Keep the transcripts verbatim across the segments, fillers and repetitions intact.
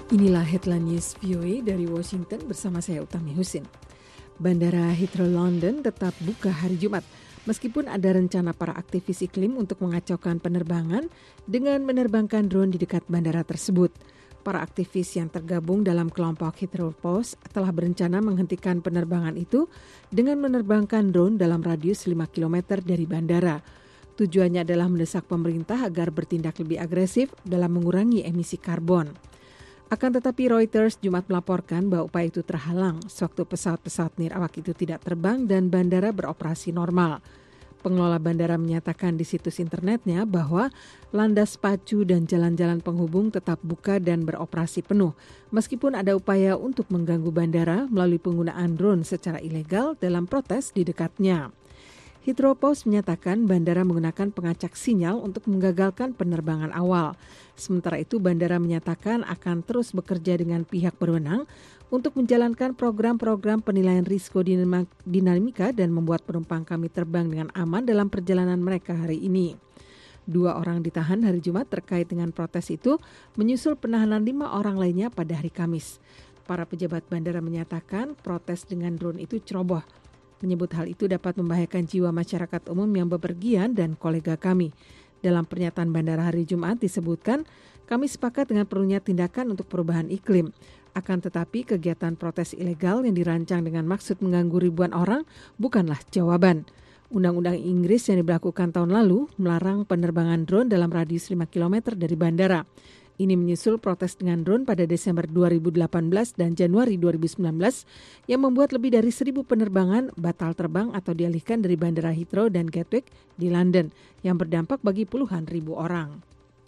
Inilah headline news V O A dari Washington bersama saya Utami Husin. Bandara Heathrow London tetap buka hari Jumat, meskipun ada rencana para aktivis iklim untuk mengacaukan penerbangan dengan menerbangkan drone di dekat bandara tersebut. Para aktivis yang tergabung dalam kelompok Heathrow Post telah berencana menghentikan penerbangan itu dengan menerbangkan drone dalam radius lima kilometer dari bandara. Tujuannya adalah mendesak pemerintah agar bertindak lebih agresif dalam mengurangi emisi karbon. Akan tetapi Reuters Jumat melaporkan bahwa upaya itu terhalang sewaktu pesawat-pesawat nirawak itu tidak terbang dan bandara beroperasi normal. Pengelola bandara menyatakan di situs internetnya bahwa landas pacu dan jalan-jalan penghubung tetap buka dan beroperasi penuh, meskipun ada upaya untuk mengganggu bandara melalui penggunaan drone secara ilegal dalam protes di dekatnya. Heathrow Post menyatakan bandara menggunakan pengacak sinyal untuk menggagalkan penerbangan awal. Sementara itu, bandara menyatakan akan terus bekerja dengan pihak berwenang untuk menjalankan program-program penilaian risiko dinamika dan membuat penumpang kami terbang dengan aman dalam perjalanan mereka hari ini. Dua orang ditahan hari Jumat terkait dengan protes itu, menyusul penahanan lima orang lainnya pada hari Kamis. Para pejabat bandara menyatakan protes dengan drone itu ceroboh. Menyebut hal itu dapat membahayakan jiwa masyarakat umum yang bepergian dan kolega kami. Dalam pernyataan bandara hari Jumat disebutkan, kami sepakat dengan perlunya tindakan untuk perubahan iklim. Akan tetapi kegiatan protes ilegal yang dirancang dengan maksud mengganggu ribuan orang bukanlah jawaban. Undang-undang Inggris yang diberlakukan tahun lalu melarang penerbangan drone dalam radius lima kilometer dari bandara. Ini menyusul protes dengan drone pada Desember dua ribu delapan belas dan Januari dua ribu sembilan belas yang membuat lebih dari seribu penerbangan batal terbang atau dialihkan dari Bandara Heathrow dan Gatwick di London yang berdampak bagi puluhan ribu orang.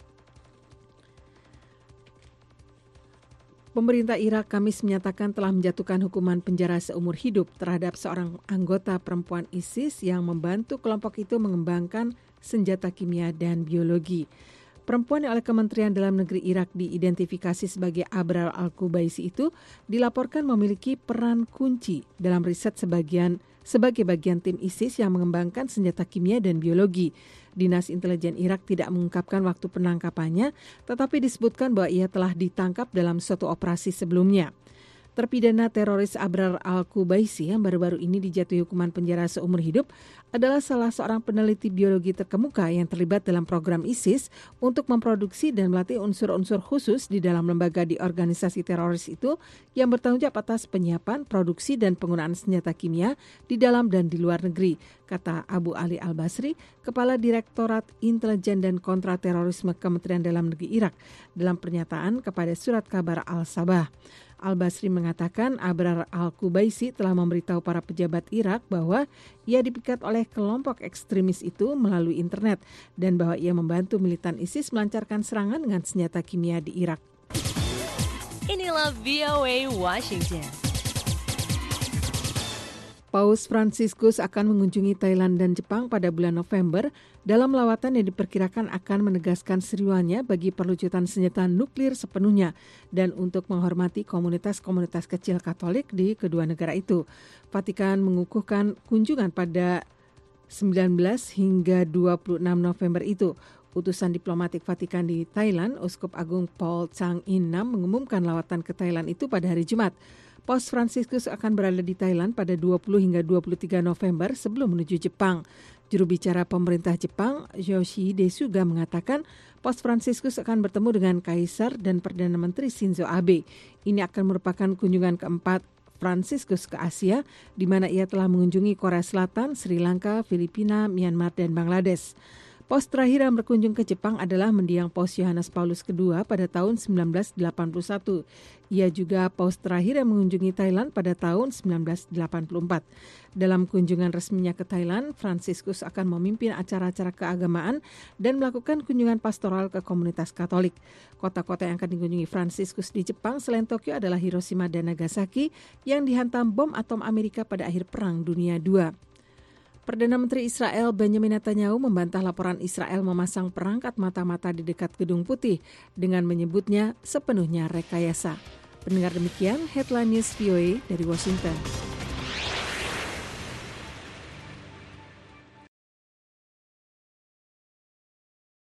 Pemerintah Irak Kamis menyatakan telah menjatuhkan hukuman penjara seumur hidup terhadap seorang anggota perempuan ISIS yang membantu kelompok itu mengembangkan senjata kimia dan biologi. Perempuan yang oleh Kementerian Dalam Negeri Irak diidentifikasi sebagai Abrar al-Qubaisi itu dilaporkan memiliki peran kunci dalam riset sebagian sebagai bagian tim ISIS yang mengembangkan senjata kimia dan biologi. Dinas Intelijen Irak tidak mengungkapkan waktu penangkapannya, tetapi disebutkan bahwa ia telah ditangkap dalam suatu operasi sebelumnya. Terpidana teroris Abrar al-Qubaisi yang baru-baru ini dijatuhi hukuman penjara seumur hidup adalah salah seorang peneliti biologi terkemuka yang terlibat dalam program ISIS untuk memproduksi dan melatih unsur-unsur khusus di dalam lembaga di organisasi teroris itu yang bertanggung jawab atas penyiapan, produksi, dan penggunaan senjata kimia di dalam dan di luar negeri, kata Abu Ali Al-Basri, Kepala Direktorat Intelijen dan Kontraterorisme Kementerian Dalam Negeri Irak, dalam pernyataan kepada surat kabar Al-Sabah. Al-Basri mengatakan Abrar al-Qubaisi telah memberitahu para pejabat Irak bahwa ia dipikat oleh kelompok ekstremis itu melalui internet dan bahwa ia membantu militan ISIS melancarkan serangan dengan senjata kimia di Irak. Inilah V O A Washington. Paus Fransiskus akan mengunjungi Thailand dan Jepang pada bulan November dalam lawatan yang diperkirakan akan menegaskan seruannya bagi perlucutan senjata nuklir sepenuhnya dan untuk menghormati komunitas-komunitas kecil Katolik di kedua negara itu. Vatikan mengukuhkan kunjungan pada sembilan belas hingga dua puluh enam November itu. Utusan diplomatik Vatikan di Thailand, Uskup Agung Paul Chang In Nam mengumumkan lawatan ke Thailand itu pada hari Jumat. Paus Fransiskus akan berada di Thailand pada dua puluh hingga dua puluh tiga November sebelum menuju Jepang. Juru bicara pemerintah Jepang, Yoshihide Suga, mengatakan Paus Fransiskus akan bertemu dengan Kaisar dan Perdana Menteri Shinzo Abe. Ini akan merupakan kunjungan keempat Fransiskus ke Asia, di mana ia telah mengunjungi Korea Selatan, Sri Lanka, Filipina, Myanmar, dan Bangladesh. Paus terakhir yang berkunjung ke Jepang adalah mendiang Paus Yohanes Paulus kedua pada tahun sembilan belas delapan puluh satu. Ia juga paus terakhir yang mengunjungi Thailand pada tahun sembilan belas delapan puluh empat. Dalam kunjungan resminya ke Thailand, Fransiskus akan memimpin acara-acara keagamaan dan melakukan kunjungan pastoral ke komunitas Katolik. Kota-kota yang akan dikunjungi Fransiskus di Jepang selain Tokyo adalah Hiroshima dan Nagasaki yang dihantam bom atom Amerika pada akhir Perang Dunia kedua. Perdana Menteri Israel Benjamin Netanyahu membantah laporan Israel memasang perangkat mata-mata di dekat Gedung Putih dengan menyebutnya sepenuhnya rekayasa. Pendengar demikian, Headline News V O A dari Washington.